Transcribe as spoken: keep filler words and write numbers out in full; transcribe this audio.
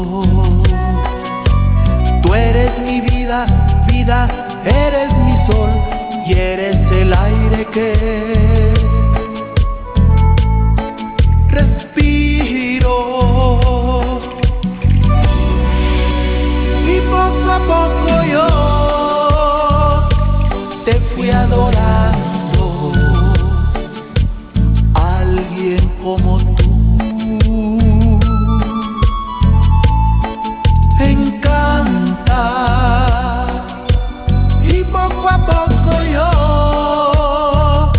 Tú eres mi vida, vida, eres mi sol y eres el aire que respiro. Y poco a poco yo te fui a adorar.